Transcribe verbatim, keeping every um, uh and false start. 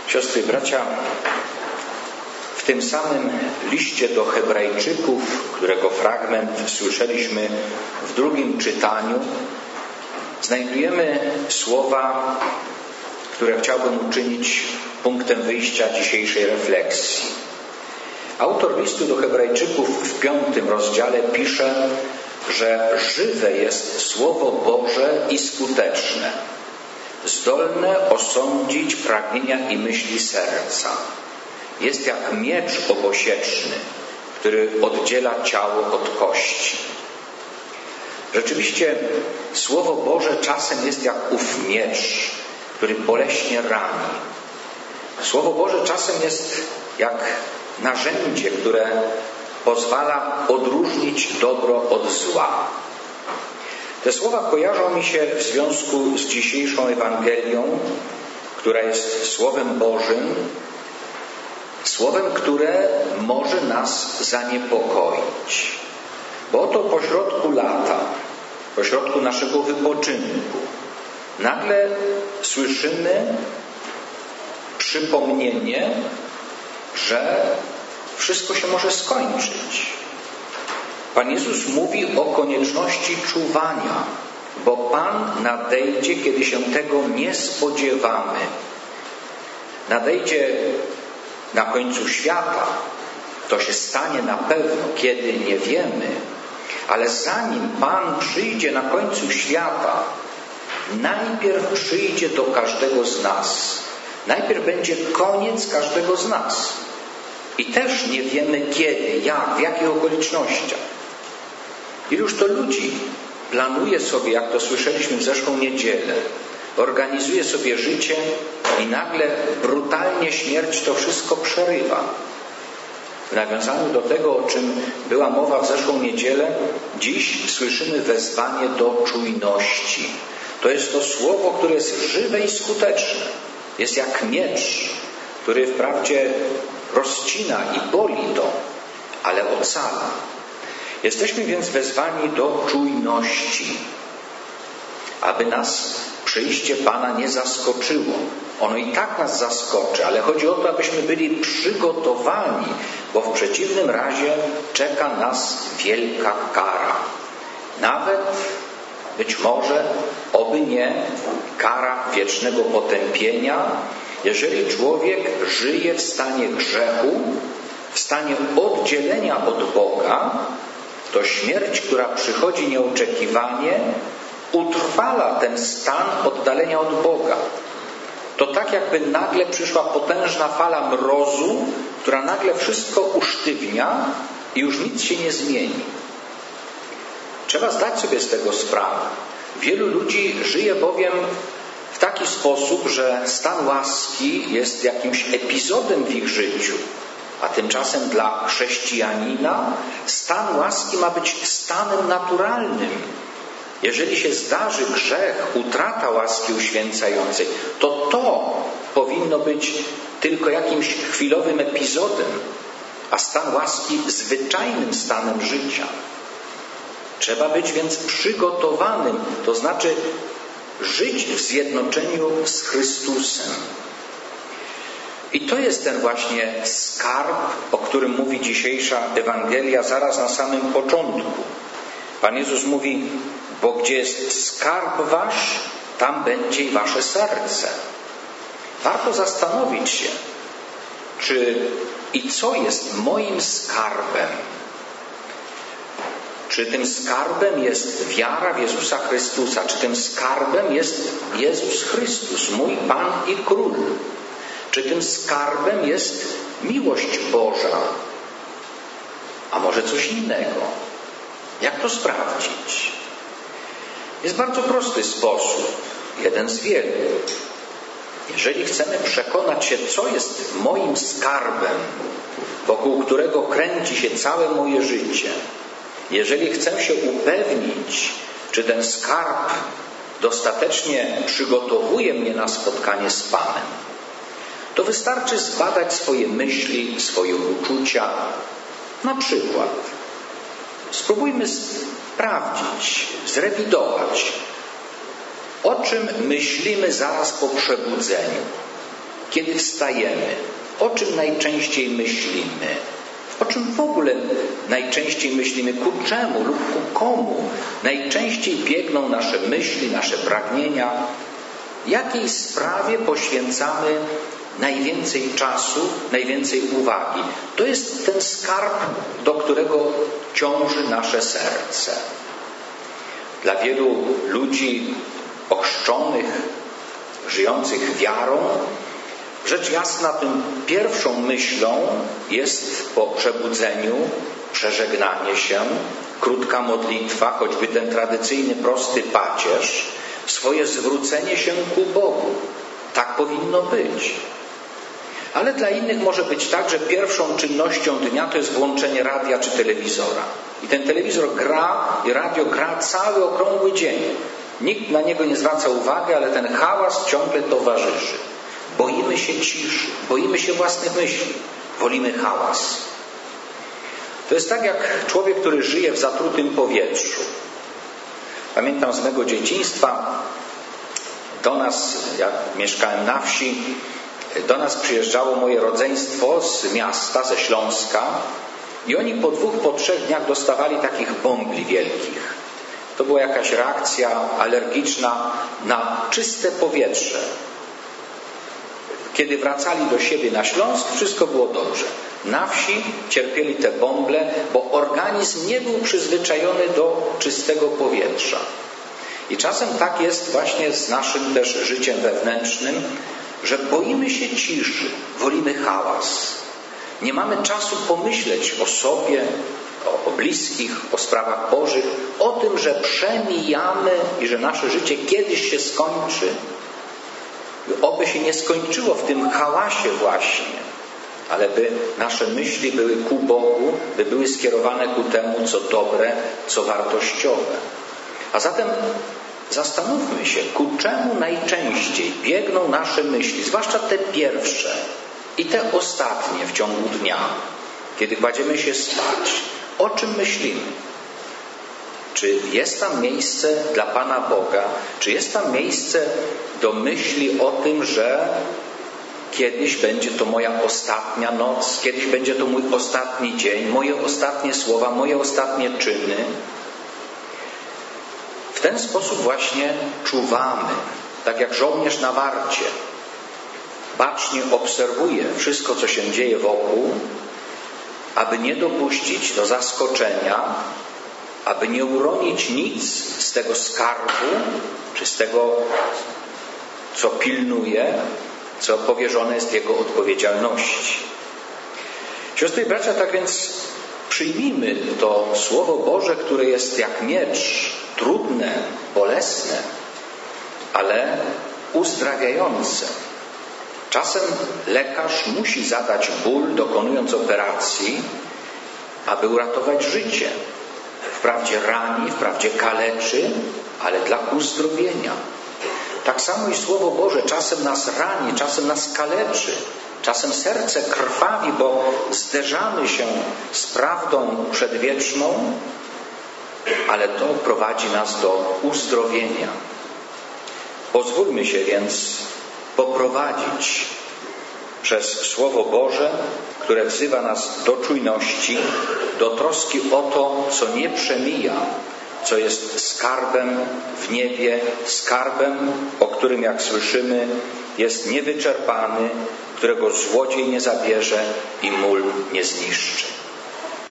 Siostry i bracia, w tym samym liście do Hebrajczyków, którego fragment słyszeliśmy w drugim czytaniu, znajdujemy słowa, które chciałbym uczynić punktem wyjścia dzisiejszej refleksji. Autor listu do Hebrajczyków w piątym rozdziale pisze, że żywe jest Słowo Boże i skuteczne, zdolne osądzić pragnienia i myśli serca. Jest jak miecz obosieczny, który oddziela ciało od kości. Rzeczywiście Słowo Boże czasem jest jak ów miecz, który boleśnie rani. Słowo Boże czasem jest jak narzędzie, które pozwala odróżnić dobro od zła. Te słowa kojarzą mi się w związku z dzisiejszą Ewangelią, która jest Słowem Bożym, słowem, które może nas zaniepokoić. Bo oto pośrodku lata, pośrodku naszego wypoczynku, nagle słyszymy przypomnienie, że wszystko się może skończyć. Pan Jezus mówi o konieczności czuwania, bo Pan nadejdzie, kiedy się tego nie spodziewamy. Nadejdzie na końcu świata. To się stanie na pewno, kiedy nie wiemy. Ale zanim Pan przyjdzie na końcu świata, najpierw przyjdzie do każdego z nas. Najpierw będzie koniec każdego z nas. I też nie wiemy kiedy, jak, w jakich okolicznościach. Iluż to ludzi planuje sobie, jak to słyszeliśmy w zeszłą niedzielę, organizuje sobie życie i nagle brutalnie śmierć to wszystko przerywa. W nawiązaniu do tego, o czym była mowa w zeszłą niedzielę, dziś słyszymy wezwanie do czujności. To jest to słowo, które jest żywe i skuteczne. Jest jak miecz, który wprawdzie rozcina i boli to, ale ocala. Jesteśmy więc wezwani do czujności, aby nas przyjście Pana nie zaskoczyło. Ono i tak nas zaskoczy, ale chodzi o to, abyśmy byli przygotowani, bo w przeciwnym razie czeka nas wielka kara. Nawet, być może, oby nie, kara wiecznego potępienia, jeżeli człowiek żyje w stanie grzechu, w stanie oddzielenia od Boga, to śmierć, która przychodzi nieoczekiwanie, utrwala ten stan oddalenia od Boga. To tak jakby nagle przyszła potężna fala mrozu, która nagle wszystko usztywnia i już nic się nie zmieni. Trzeba zdać sobie z tego sprawę. Wielu ludzi żyje bowiem w taki sposób, że stan łaski jest jakimś epizodem w ich życiu. A tymczasem dla chrześcijanina stan łaski ma być stanem naturalnym. Jeżeli się zdarzy grzech, utrata łaski uświęcającej, to to powinno być tylko jakimś chwilowym epizodem, a stan łaski zwyczajnym stanem życia. Trzeba być więc przygotowanym, to znaczy żyć w zjednoczeniu z Chrystusem. I to jest ten właśnie skarb, o którym mówi dzisiejsza Ewangelia zaraz na samym początku. Pan Jezus mówi, bo gdzie jest skarb wasz, tam będzie i wasze serce. Warto zastanowić się, czy i co jest moim skarbem. Czy tym skarbem jest wiara w Jezusa Chrystusa? Czy tym skarbem jest Jezus Chrystus, mój Pan i Król? Czy tym skarbem jest miłość Boża? A może coś innego? Jak to sprawdzić? Jest bardzo prosty sposób, jeden z wielu. Jeżeli chcemy przekonać się, co jest moim skarbem, wokół którego kręci się całe moje życie, jeżeli chcę się upewnić, czy ten skarb dostatecznie przygotowuje mnie na spotkanie z Panem, to wystarczy zbadać swoje myśli, swoje uczucia. Na przykład spróbujmy sprawdzić, zrewidować, o czym myślimy zaraz po przebudzeniu. kiedy wstajemy, o czym najczęściej myślimy? O czym w ogóle najczęściej myślimy? Ku czemu lub ku komu najczęściej biegną nasze myśli, nasze pragnienia? Jakiej sprawie poświęcamy najwięcej czasu, najwięcej uwagi? To jest ten skarb, do którego ciąży nasze serce. Dla wielu ludzi ochrzczonych, żyjących wiarą, rzecz jasna, tym pierwszą myślą jest po przebudzeniu przeżegnanie się, krótka modlitwa, choćby ten tradycyjny, prosty pacierz, swoje zwrócenie się ku Bogu. Tak powinno być. Ale dla innych może być tak, że pierwszą czynnością dnia to jest włączenie radia czy telewizora. I ten telewizor gra i radio gra cały okrągły dzień. Nikt na niego nie zwraca uwagi, ale ten hałas ciągle towarzyszy. Boimy się ciszy, boimy się własnych myśli, wolimy hałas. To jest tak jak człowiek, który żyje w zatrutym powietrzu. Pamiętam z mego dzieciństwa, do nas, jak mieszkałem na wsi, do nas przyjeżdżało moje rodzeństwo z miasta, ze Śląska i oni po dwóch, po trzech dniach dostawali takich bąbli wielkich. To była jakaś reakcja alergiczna na czyste powietrze. Kiedy wracali do siebie na Śląsk, wszystko było dobrze. Na wsi cierpieli te bąble, bo organizm nie był przyzwyczajony do czystego powietrza. I czasem tak jest właśnie z naszym też życiem wewnętrznym, że boimy się ciszy, wolimy hałas. Nie mamy czasu pomyśleć o sobie, o, o bliskich, o sprawach Bożych, o tym, że przemijamy i że nasze życie kiedyś się skończy. Oby się nie skończyło w tym hałasie właśnie, ale by nasze myśli były ku Bogu, by były skierowane ku temu, co dobre, co wartościowe. A zatem zastanówmy się, ku czemu najczęściej biegną nasze myśli, zwłaszcza te pierwsze i te ostatnie w ciągu dnia, kiedy kładziemy się spać. O czym myślimy? Czy jest tam miejsce dla Pana Boga? Czy jest tam miejsce do myśli o tym, że kiedyś będzie to moja ostatnia noc, kiedyś będzie to mój ostatni dzień, moje ostatnie słowa, moje ostatnie czyny? W ten sposób właśnie czuwamy, tak jak żołnierz na warcie. Bacznie obserwuje wszystko, co się dzieje wokół, aby nie dopuścić do zaskoczenia, aby nie uronić nic z tego skarbu, czy z tego, co pilnuje, co powierzone jest jego odpowiedzialności. Siostry i bracia, tak więc przyjmijmy to Słowo Boże, które jest jak miecz, trudne, bolesne, ale uzdrawiające. Czasem lekarz musi zadać ból, dokonując operacji, aby uratować życie. Wprawdzie rani, wprawdzie kaleczy, ale dla uzdrowienia. Tak samo i Słowo Boże czasem nas rani, czasem nas kaleczy, czasem serce krwawi, bo zderzamy się z prawdą przedwieczną, ale to prowadzi nas do uzdrowienia. Pozwólmy się więc poprowadzić przez Słowo Boże, które wzywa nas do czujności, do troski o to, co nie przemija, co jest skarbem w niebie, skarbem, o którym, jak słyszymy, jest niewyczerpany, którego złodziej nie zabierze i mól nie zniszczy.